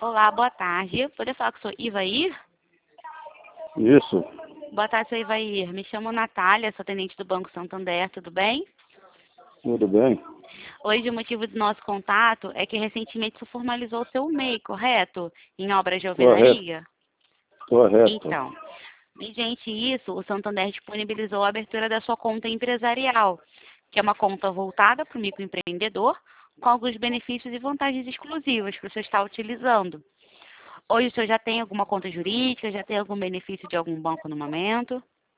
Olá, boa tarde. Poderia falar com o senhor Ivair? Isso, Boa tarde, senhor Ivair. Me chamo Natália, sou atendente do Banco Santander, tudo bem? tudo bem? Hoje o motivo do nosso contato é que recentemente se formalizou o seu MEI, correto? Em obras de Correto, alvenaria? correto. Então, mediante isso, o Santander disponibilizou a abertura da sua conta empresarial, que é uma conta voltada para o microempreendedor, com alguns benefícios e vantagens exclusivas para o senhor estar utilizando. Hoje o senhor já tem alguma conta jurídica, já tem algum benefício de algum banco no momento?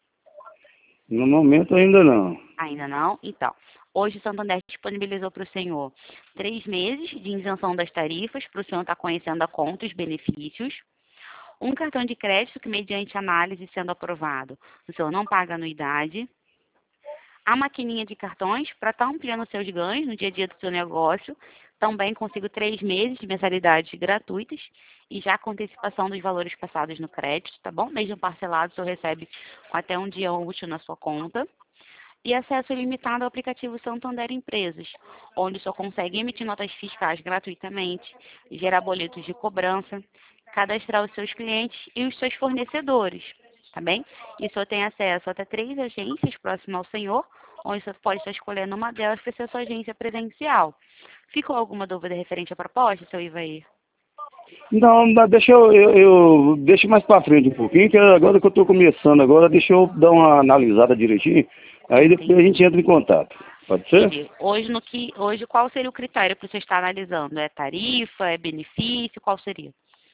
No momento ainda não. Ainda não? Então, hoje o Santander disponibilizou para o senhor 3 meses de isenção das tarifas, para o senhor estar conhecendo a conta e os benefícios. Um cartão de crédito que, mediante análise sendo aprovado, o senhor não paga anuidade. A maquininha de cartões para estar ampliando seus ganhos no dia a dia do seu negócio. Também consigo 3 meses de mensalidades gratuitas e já com antecipação dos valores passados no crédito, tá bom? Mesmo parcelado, o senhor recebe com até um dia útil na sua conta. E acesso ilimitado ao aplicativo Santander Empresas, onde o senhor consegue emitir notas fiscais gratuitamente, gerar boletos de cobrança, cadastrar os seus clientes e os seus fornecedores, tá bem? E o senhor tem acesso a até 3 agências próximas ao senhor, onde o senhor pode estar escolhendo uma delas para ser sua agência presencial. Ficou alguma dúvida referente à proposta, seu Ivair? Não, mas deixa deixa mais pra frente um pouquinho, que agora que eu tô começando agora, deixa eu dar uma analisada direitinho, aí depois a Entendi. gente entra em contato. Pode ser? Entendi. Hoje qual seria o critério para você estar analisando? É tarifa, é benefício, qual seria?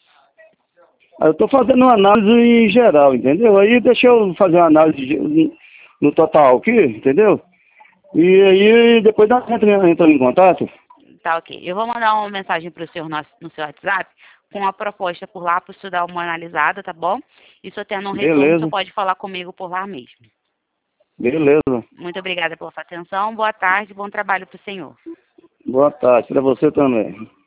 Aí eu tô fazendo uma análise em geral, entendeu? Aí deixa eu fazer uma análise no total aqui, entendeu? E aí depois nós entramos em contato. Tá, ok. Eu vou mandar uma mensagem para o senhor no seu WhatsApp com a proposta por lá para o senhor dar uma analisada, tá bom? E se eu tendo um retorno, o senhor Beleza, pode falar comigo por lá mesmo. beleza. Muito obrigada pela sua atenção. Boa tarde, bom trabalho para o senhor. Boa tarde para você também.